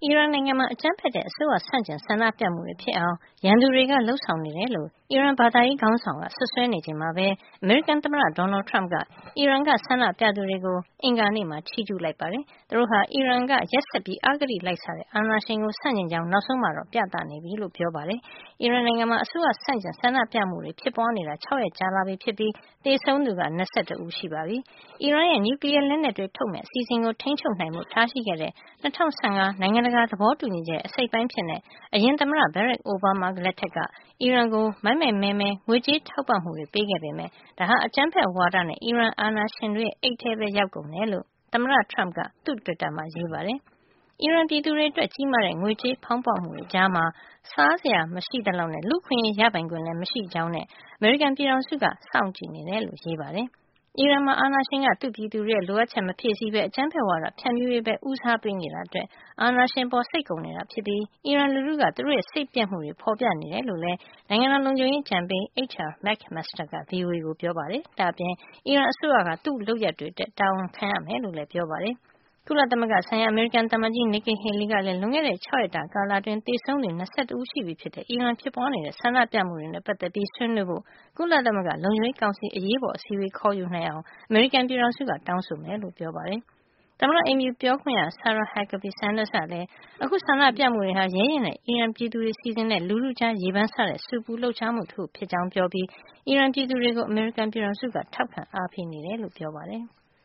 အီရန်နိုင်ငံမှာအကြမ်းဖက်တဲ့အစိုးရဆန့်ကျင်ဆန္ဒပြမှုတွေဖြစ်အောင်ရန်သူတွေကလှုံ့ဆော်နေတယ်လို့အီရန်ဘာသာရေးခေါင်းဆောင်ကစွပ်စွဲနေချိန်မှာပဲအမေရိကန်သမ္မတဒေါ်နယ်ထရမ့်ကအီရန်ကဆန္ဒပြသူတွေကိုအင်္ဂါနေ့မှာချီးကျူးလိုက်ပါတယ်။သူတို့ဟာအီရန်ကရက်စက်ပြီးအဂတိလိုက်စားတဲ့အာဏာရှင်ကိုဆန့်ကျင်ကြောင်းနောက်ဆုံးမှာတော့ပြသနေပြီလို့ပြောပါတယ်။အီရန်နိုင်ငံမှာအစိုးရဆန့်ကျင်ဆန္ဒပြမှုတွေဖြစ်ပွားနေတာ6 ရက်ကြာလာပြီဖြစ်ပြီးသေဆုံးသူက22 ဦးရှိပါပြီ။အီရန်ရဲ့နျူကလ িয়ার လက်နက်တွေထုတ်မဲ့အစီအစဉ်ကိုထိန်းချုပ်နိုင်မှုထားရှိခဲ့တဲ့2015နိုင်ငံတကာသဘောတူညီချက်အစိတ်ပိုင်းဖြစ်အရင်သမ္မတ Barack Obama လက်ထက်ကအီရန်ကိုမိုက်မိုက်မဲမဲငွေကြေးထောက်ပံ့မှုတွေပေးခဲ့ပေမယ့်ဒါဟာအကြမ်းဖက်ဝါဒနဲ့အီရန်အာဏာရှင်တွေရဲ့အိတ်ထဲပဲရောက်ကုန်တယ်လို့သမ္မတ Trump ကသူ့တွစ်တာမှာရေးပါတယ်။အီရန်ပြည်သူတွေအတွက်ကြီးမားတဲ့ငွေကြေးဖောင်းပွမှုတွေကြားမှာစားစရာမရှိသလောက်နဲ့လူခွင့်ရေးရပိုင်ခွင့်လည်းမရှိကြောင်းနဲ့အမေရိကန်ပြည်ထောင်စုကစောင့်ကြည့်နေတယ်လို့ရေးပါတယ်။အီရန်မှာအာဏာရှင်ကသူ့ပြည်သူတွေရဲ့လိုအပ်ချက်မဖြည့်ဆည်းပဲအကြမ်းဖက်ဝါဒဖြန့်ဖြူးရေးပဲဦးစားပေးနေတာအတွက်အာဏာရှင်ပေါ်စိတ်ကုန်နေတာဖြစ်ပြီးအီရန်လူထုကသူတို့ရဲ့စိတ်ပြတ်မှုတွေဖော်ပြနေတယ်လို့လည်းနိုင်ငံတော်လုံခြုံရေးအကြံပေး HR McMaster က VOA ကိုပြောပါတယ်။ဒါ့အပြင်အီရန်အစိုးရကသူ့လုပ်ရပ်တွေအတွက်တာဝန်ခံရမယ်လို့လည်းပြောပါတယ်။ကုလသမဂ္ဂဆိုင်ရာအမေရိကန်သံအမတ်ကြီး Nikki Haley ကလည်းလွန်ခဲ့တဲ့6 ရက်တာကာလအတွင်းသေဆုံးသူ22 ဦးရှိပြီဖြစ်တဲ့အီရန်ဖြစ်ပွားနေတဲ့ဆန္ဒပြမှုတွေနဲ့ပတ်သက်ပြီးဆွေးနွေးဖို့ကုလသမဂ္ဂလုံခြုံရေးကောင်စီအရေးပေါ်အစည်းအဝေးခေါ်ယူနိုင်အောင်အမေရိကန်ပြည်ထောင်စုကတောင်းဆိုမယ်လို့ပြောပါတယ်။သမ္မတအိမ်ဖြူပြောခွင့်ရ Sarah Huckabee Sanders ကလည်းအခုဆန္ဒပြမှုတွေဟာရဲရင်နဲ့အီရန်ပြည်သူတွေစီစဉ်တဲ့လူထုကြားရေပန်းစားတဲ့ဆူပူလှုပ်ရှားမှုတစ်ခုဖြစ်ကြောင်းပြောပြီးအီရန်ပြည်သူတွေကိုအမေရိကန်ပြည်ထောင်စုကထောက်ခံအားပေးနေတယ်လို့ပြောပါတယ်။